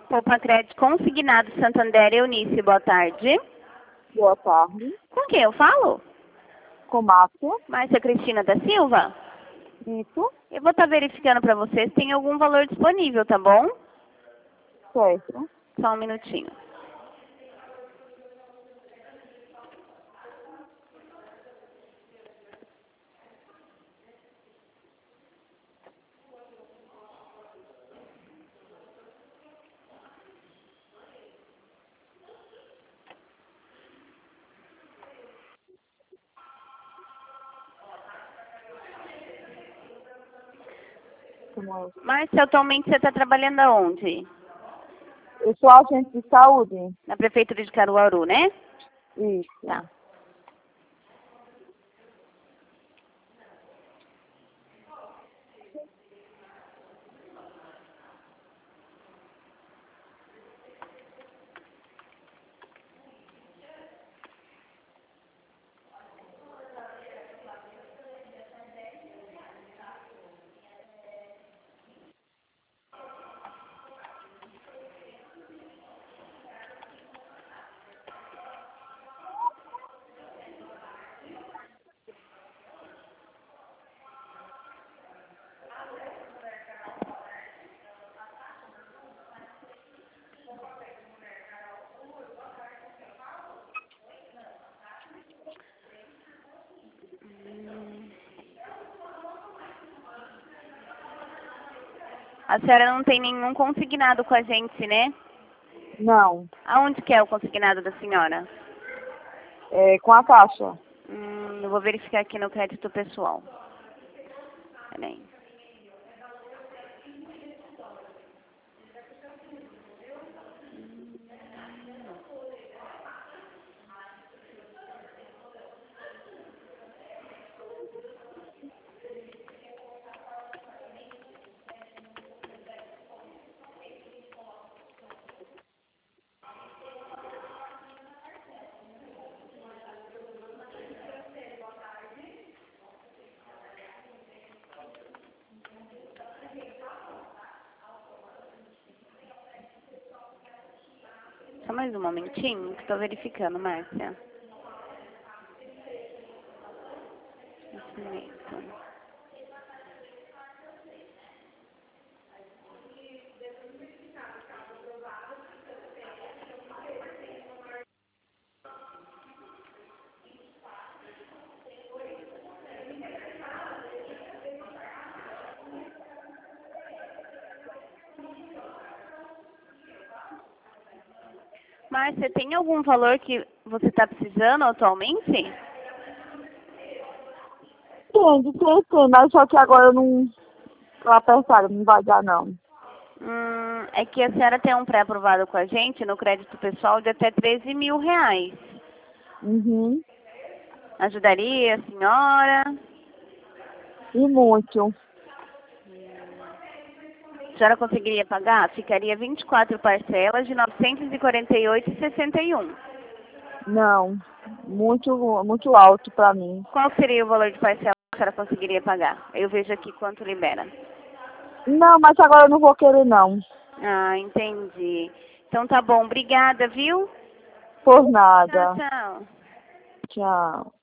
Poupa Crédito Consignado Santander, Eunice, boa tarde. Boa tarde. Com quem eu falo? Com Márcia. Márcia Cristina da Silva? Isso. Eu vou estar verificando para você se tem algum valor disponível, tá bom? Certo. Só um minutinho. Márcia, atualmente você está trabalhando aonde? Eu sou agente de saúde. Na Prefeitura de Caruaru, né? Isso. Tá. A senhora não tem nenhum consignado com a gente, né? Não. Aonde que é o consignado da senhora? É com a Caixa. Eu vou verificar aqui no crédito pessoal. Peraí. Só mais um momentinho que estou verificando, Márcia. Isso mesmo. Márcia, tem algum valor que você está precisando atualmente? Tem, mas só que agora eu não tô apertada, não vai dar não. É que a senhora tem um pré-aprovado com a gente no crédito pessoal de até 13 mil reais. Uhum. Ajudaria a senhora? E muito. A senhora conseguiria pagar? Ficaria 24 parcelas de R$ 948,61. Não. Muito alto pra mim. Qual seria o valor de parcela que a senhora conseguiria pagar? Eu vejo aqui quanto libera. Não, mas agora eu não vou querer não. Ah, entendi. Então tá bom. Obrigada, viu? Por Tchau, nada. tchau. Tchau.